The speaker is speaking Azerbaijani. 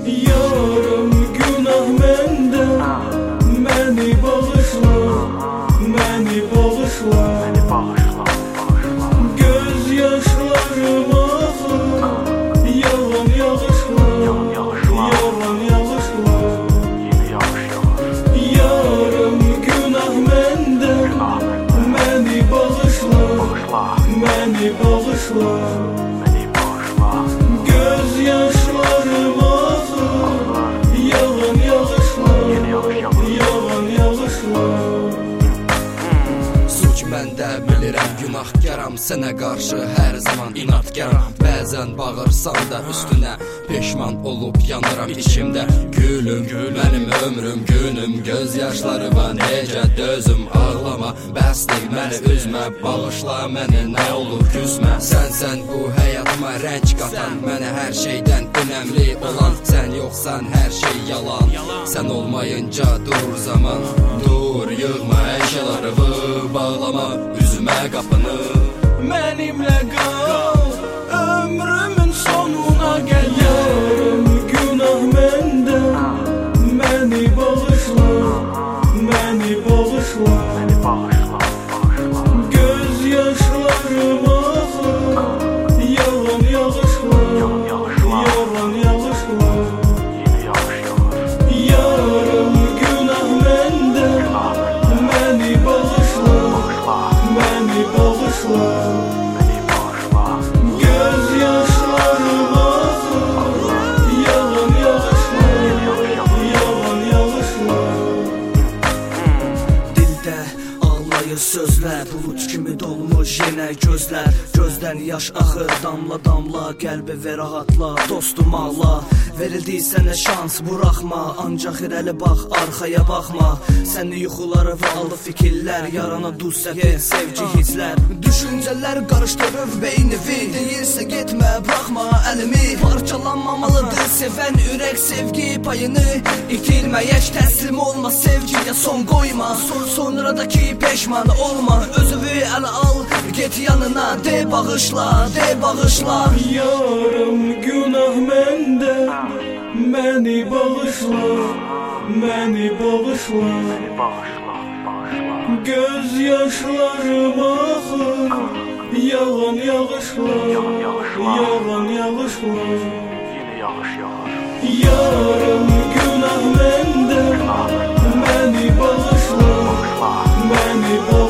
Yarım günah mende, beni bağışla, beni bağışla. Göz yaşlarım axır, yalan yağışla, yalan yağışla. Yarım günah mende, beni bağışla, beni bağışla. Göz yaşlarım axır, yalan yağışla, yalan yağışla. Suç məndə bilirəm, günahkaram, sənə qarşı hər zaman inadkaram. Bəzən bağırsan da üstünə peşman olub yanıram içimdə. Gülüm, mənim ömrüm, günüm, göz yaşlarıma necə dözüm. Ağlama, bəsdir məni üzmə, bağışla məni, nə olur küsmə. Sənsən bu həyatıma rəng qatan, mənə hər şeydən önəmli olan. Sən yoxsan hər şey yalan, sən olmayınca durur zaman. Dur, yığma əşyalarımı, bağlama üzümə qapını. Mənimlə qal, ömrümün sonuna gəl. Yarım günah məndə, məni bağışla, məni bağışla. Göz yaşlarım axır, yalan yağışla, yalan yağışla. Yarım günah məndə, məni bağışla, məni bağışla. Göz yaşlarım axır, yalan yağışla, yalan yağışla. Dildə ağlayır sözlər, bulut kimi dolmuş yenə gözlər. Gözdən yaş axır, damla damla, qəlbi və rahatla, dostum ağla. Verildi sənə şans, buraxma, ancaq irəli bax, arxaya baxma. Səni yuxuları və aldı fikirlər, yarana duz səpir, sevgi hisslər. Düşüncələr qarışdırır beynimi, deyirsə getmə, buraxma əlimi. Parçalanmamalıdır sevən ürək sevgi payını. İtirməyək, təslim olma, sevgiyə son qoyma. Sonradakı peşman olma, özünü ələ al, get yanına, de bağışla, de bağışla. Yarım günah məndə, məni bağışla, məni bağışla. Göz yaşlarım axır, yalan yağışla, yalan yağışla. Yarım günah məndə, məni bağışla, məni bağışla.